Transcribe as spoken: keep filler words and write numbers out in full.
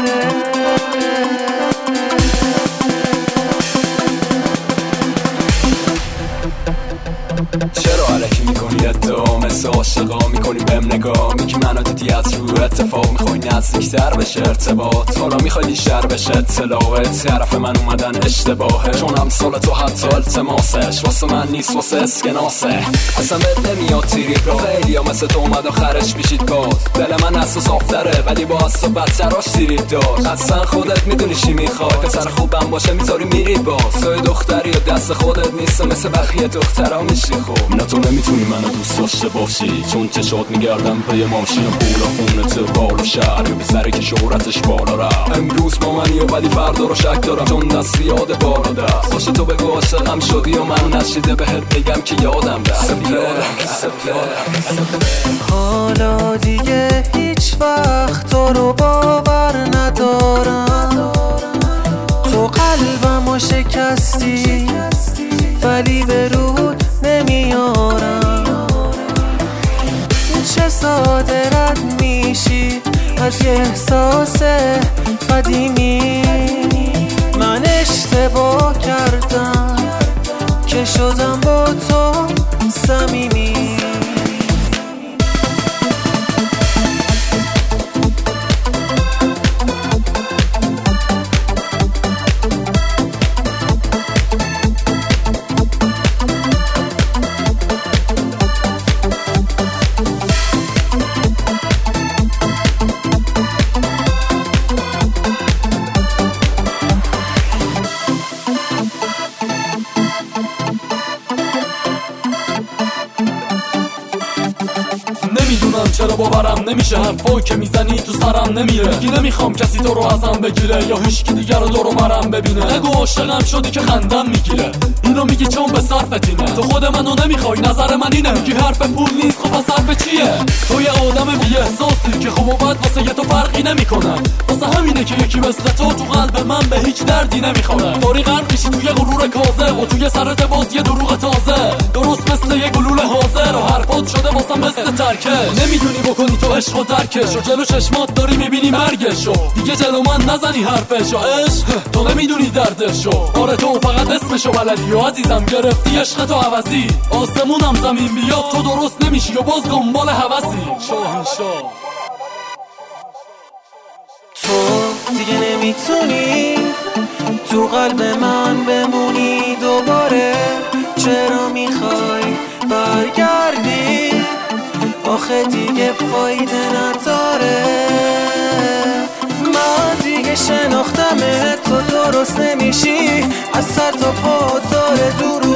چرا علکی میکنی ادعا مثل عاشقا میکنی بهم نگاه میگی منو دیدی از رو اتفاق میخوای نزدیکتر بشه ارتباط حالا میخوای بیشتر بشه اطلاعات طرف من اومدن اشتباهه چون امثال تو حتی التماسش واسه من نیست واسه اسکناسه اصلا بهت نمیاد تیریت را خیلی ها مثل تو اومد آخرش میشید باز دل من از صافتره ولی با از تو بدتراش سیریت داد اصلا خودت میدونی چی میخوای پسر خوبم باشه میذاری میری باز توی دختری و دست خودت نیست مثل بقیه دخترها میشی خوب نه تو نمیتونی منو دوست داشته باشی چون چشات میگردم پی ماشین و پول و خونت بال و شهر یا بسری که شهرتش بالا رفت امروز با منی و ولی فردا رو شک دارم چون دست یاد بالا دست باشه تو بگو عاشقم شدی و من نشیده بهت بگم که یادم رفت حالا دیگه هیچ وقت تو رو باور ندارم تو قلبمو شکستی ولی به رود نمیارم چه ساده رد میشی از یه احساس قدیمی من اشتباه کردم که شدم با تو صمیمی نمیدونم چرا باورم نمیشه حرفایی که میزنی تو سرم نمیره میگی نمیخوام کسی تو رو ازم بگیره یا هیچکی دیگر رو دور و برم ببینه نگو عاشقم شدی که خندم میگیره اینو میگی چون به صرفت اینه تو خود منو نمیخوای نظر من اینه میگی حرف پول نیست خب پس حرف چیه تو یه آدم بی احساسی که خب و بعد واسه یه تو فرقی نمیکنه واسه همینه که یکی مثل تو تو قلب من به هیچ دردی نمیخوره داری غرق میشی توی غرور کاذب و توی سرت باز یه دروغ تازه درست مثل یه گلوله حاضر و حرفات شده واسه مثل ترکه نمیدونی بکنی تو عشق و درکش و جلو چشمات داری میبینی مرگشو دیگه جلو من نزنی حرفشو عشق تو نمیدونی دردشو آره تو فقط اسمشو بلدی و عزیزم گرفتی عشق تو عوضی آسمونم زمین بیاد تو درست نمیشی و باز دنبال هوسی شاهنشاه تو دیگه نمیتونی تو قلب من بمونی دوباره چرا میخوای برگردی آخه دیگه فایده نداره من دیگه شناختمه تو درست نمیشی از سر تا پا داره دور